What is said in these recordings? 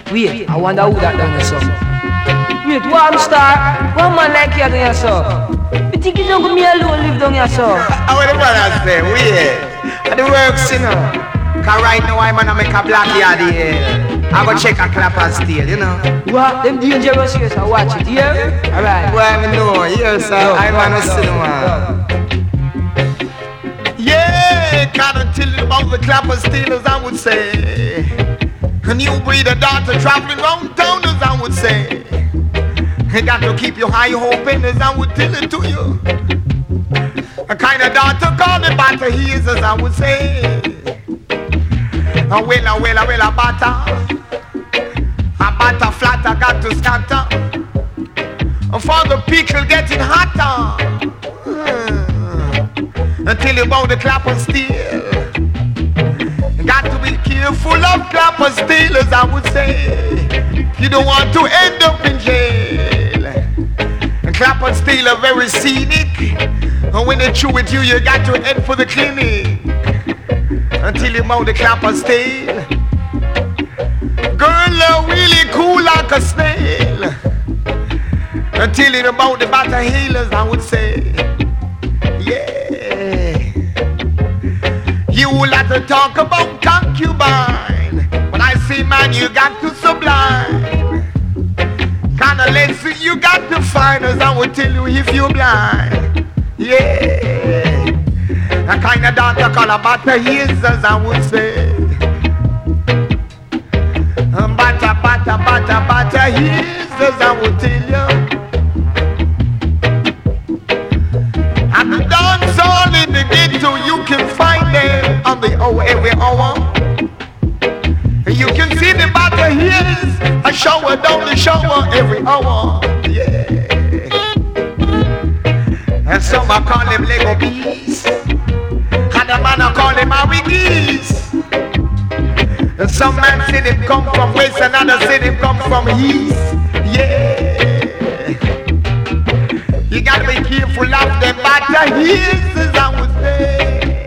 Wait, I wonder who that done so. Wait, one star, one man like you down here, so. You think you don't go me alone live down here, so? I would have rather say, wait. The works, you know. Cause right now I'm gonna make a black yard here. I go check a clap and steal, you know. What? Them dangerous here, so watch it, yeah? Alright. Well, I know, yes, sir. I'm gonna see the one. Yeah, can't tell you about the clapper stealers, I would say. A new breed of daughter traveling round town, as I would say. You got to keep your high hoping, as I would tell it to you. A kind of daughter called the batter hears, as I would say. A batter flat, I got to scatter. For the pickle getting hotter. Until you bout the clapper steal. Got to be careful of clapper stealers, I would say. You don't want to end up in jail. A clapper stealer very scenic. And when they chew with you, you got to head for the clinic. Until you bout the clapper steal. Girl, really cool like a snail. Until you bout the batter healers, I would say. Yeah. You like to talk about concubine, but I see, man, you got to sublime. Kinda lazy, you got to find us, I will tell you if you're blind. Yeah, a kind of daughter call a batter hears, as I would say. Batter hears, as I would tell you. And the dance all in the ghetto, you can find them on the hour, every hour. You can see the batter hears a shower down the shower every hour. Yeah. And some I call them Lego bees, and a man I call them Harry geese. And some man say them come from west, and others say them come from east. Yeah. You gotta be careful of them batter hears, as I would say.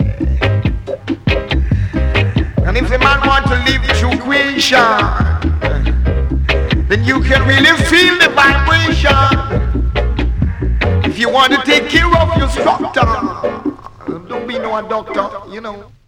And if the man want to live through creation, then you can really feel the vibration. If you want to take care of your structure, don't be no doctor, you know.